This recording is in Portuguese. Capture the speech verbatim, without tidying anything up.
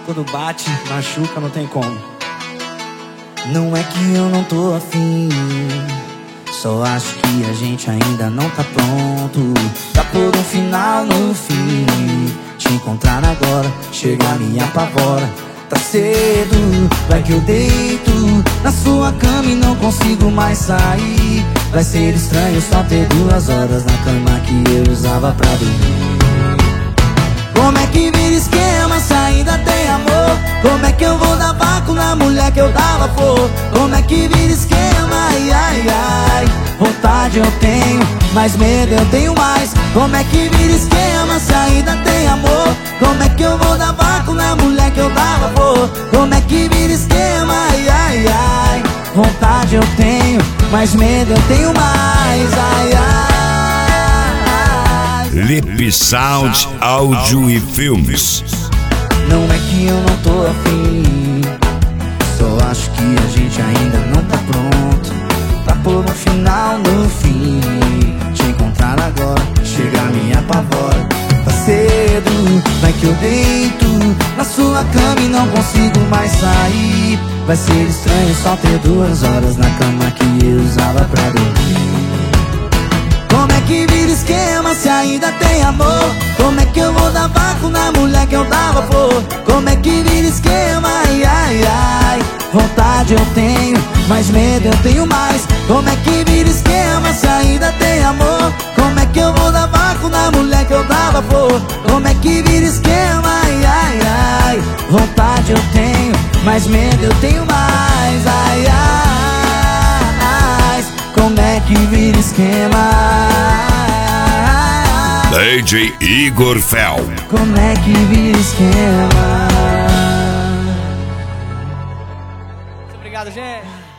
Quando bate, machuca, não tem como. Não é que eu não tô afim, só acho que a gente ainda não tá pronto pra pôr um final no fim. Te encontrar agora, chegar me apavora. Tá cedo, vai que eu deito na sua cama e não consigo mais sair. Vai ser estranho só ter duas horas na cama que eu usava pra dormir. Como é que vira esquema se ainda tem amor? Como é que eu vou dar vácuo na mulher que eu dava flor? Como é que vira esquema? Ai, ai, ai. Vontade eu tenho, mas medo eu tenho mais. Como é que vira esquema se ainda tem amor? Como é que eu vou dar vácuo na mulher que eu dava flor? Como é que vira esquema? Ai, ai, ai. Vontade eu tenho, mas medo eu tenho mais. Ai, ai. Lip Sound, áudio e filmes. Não é que eu não tô afim, só acho que a gente ainda não tá pronto pra pôr um final no fim. Te encontrar agora, chegar me apavora. Tá cedo, vai que eu deito na sua cama e não consigo mais sair. Vai ser estranho só ter duas horas na cama que eu usava pra dormir. Como é que vira esquema se ainda tem amor? Como é que eu vou dar vácuo na mulher que eu dava flor? Como é que vira esquema? Ai, ai, ai. Vontade eu tenho, mas medo eu tenho mais. Como é que vira esquema se ainda tem amor? Como é que eu vou dar vácuo na mulher que eu dava flor? Como é que vira esquema? Ai, ai, ai. Vontade eu tenho, mas medo eu tenho mais. Ai, ai. Como é que vira esquema? D J Igor Fel. Como é que vira esquema? Muito obrigado, gente.